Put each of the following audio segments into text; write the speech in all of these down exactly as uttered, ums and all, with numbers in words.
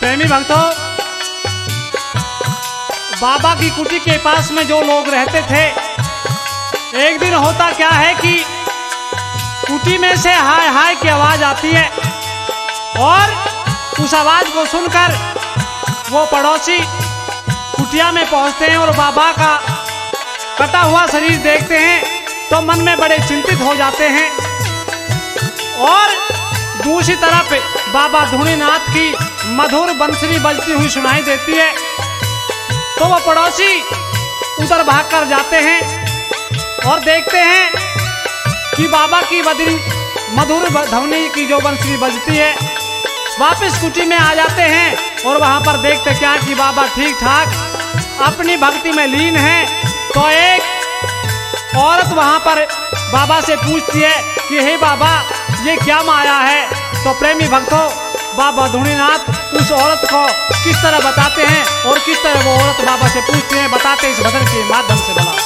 प्रेमी भक्तों, बाबा की कुटी के पास में जो लोग रहते थे, एक दिन होता क्या है कि कुटी में से हाय हाय की आवाज आती है और उस आवाज को सुनकर वो पड़ोसी कुटिया में पहुंचते हैं और बाबा का कटा हुआ शरीर देखते हैं तो मन में बड़े चिंतित हो जाते हैं। और दूसरी तरफ बाबा धूणीनाथ की मधुर बंसरी बजती हुई सुनाई देती है तो वो पड़ोसी उधर भाग कर जाते हैं और देखते हैं कि बाबा की बदरी मधुर ध्वनि की जो बंसरी बजती है। वापस कुटी में आ जाते हैं और वहां पर देखते क्या कि बाबा ठीक ठाक अपनी भक्ति में लीन है। तो एक औरत वहां पर बाबा से पूछती है कि हे बाबा, ये क्या माया है। तो प्रेमी भक्तों, बाबा धूणीनाथ उस औरत को किस तरह बताते हैं और किस तरह वो औरत बाबा से पूछते हैं, बताते इस भजन के माध्यम से। बना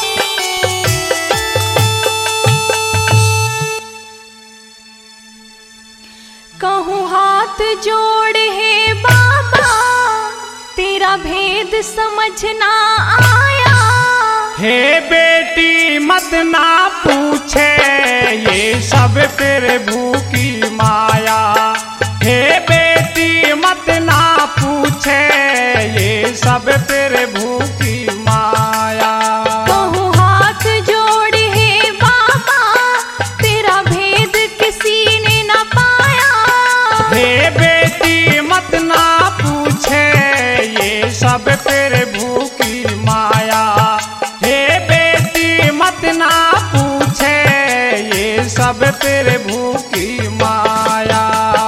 कहूँ हाथ जोड़ हे बाबा, तेरा भेद समझ ना आया। हे बेटी मत ना पूछे, ये सब प्रभु की माया। हे बेटी मत ना पूछे, ये सब प्रभु की माया। कहूँ हाथ जोड़ हे बाबा, तेरा भेद किसी ने ना पाया। हे बेटी मत ना पूछे, ये सब प्रभु की माया। हे बेटी मत ना पूछे, ये सब प्रभु की माया।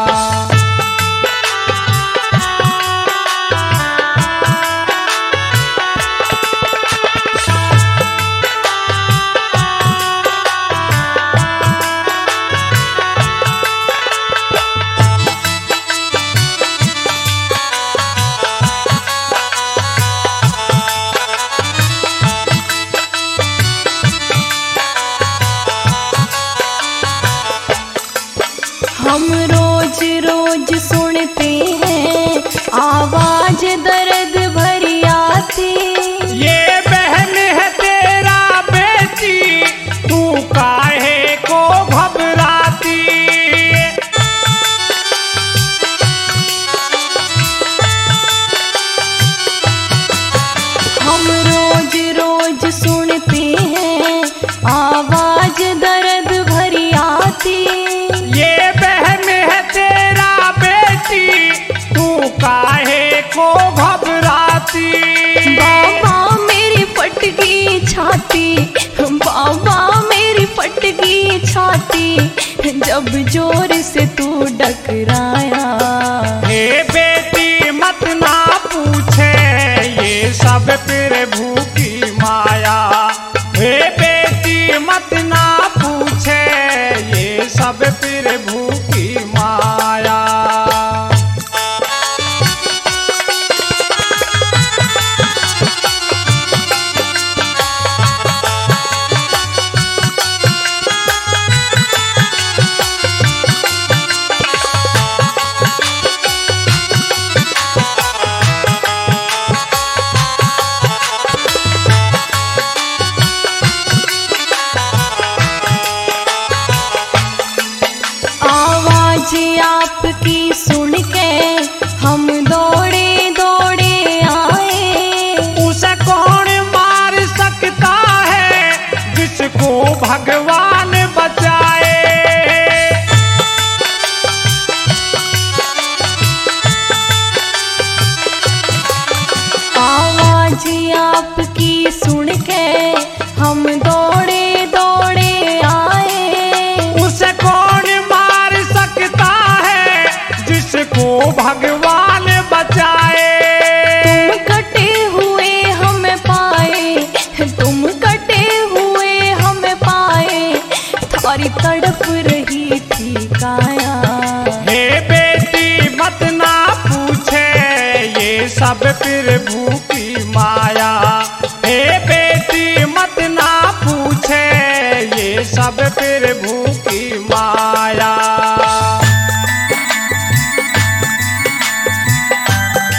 हम रोज रोज सुनते हैं आवाज दर्द भरी आती। ये बहन है तेरा बेटी, तू काहे को घबराती। हम रोज रोज सुनते हैं आवाज दर्द भरी आती। ये बहन है तेरा बेटी, तू काहे को घबराती। बाबा मेरी फट गई छाती, बाबा मेरी फट गई छाती, जब जोर से तू डकराया। हे बेटी मत ना पूछे, ये सब प्रभु की माया। हे बेटी मत ना पूछे, ये सब प्रभु की माया। आवाज आपकी सुन के हम दौड़े दौड़े आए। उसे कौन मार सकता है, जिसको भगवान बचाए। आवाज आपकी सुन के हम दौड़े दौड़े आए। उसे कौन मार सकता है, जिसको भगवान बचाए। तुम कटे हुए हमें पाए, तुम कटे हुए हमें पाए, थारी तड़प रही थी काया। हे बेटी मत ना पूछे, ये सब प्रभु की माया। हे बेटी मत ना पूछे, ये सब प्रभु की माया।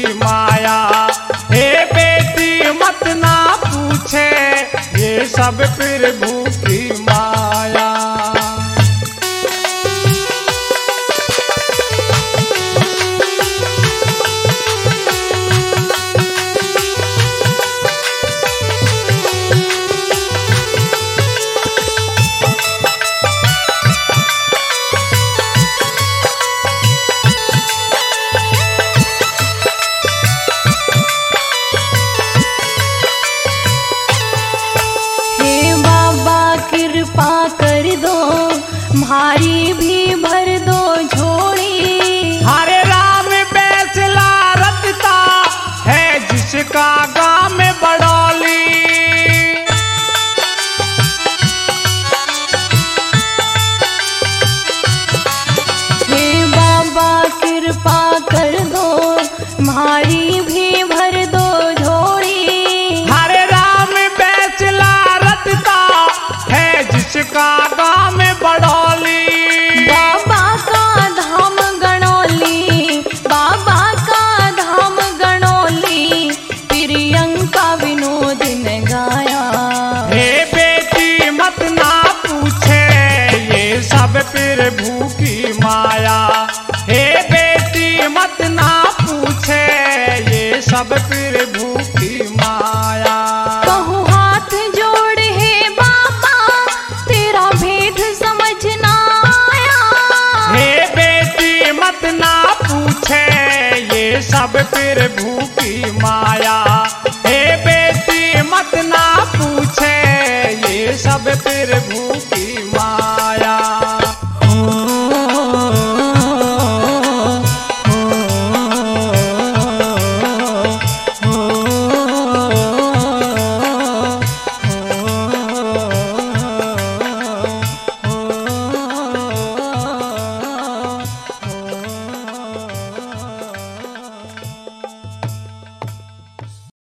माया। हे बेटी मत ना पूछे ये सब प्रभु की माया। भारी भी भर दो झोली। हरे राम बैसला रचता है जिसका गाँव में बड़ौली। हे बाबा कृपा कर दो भारी भी भर दो झोली। हरे राम बैसला रचता है जिसका गाँव में बड़ौली। बाबा का धाम गणौली, बाबा का धाम गणौली, प्रियंका विनोद ने गाया। हे बेटी मत ना पूछे ये सब प्रभु की माया। हे बेटी मत ना पूछे ये सब प्रभु की माया। कहूँ हाथ जोड़ हे बाबा तेरा भेद समझ ना आया। हे बेटी मत ना पूछे ये सब प्रभु की माया।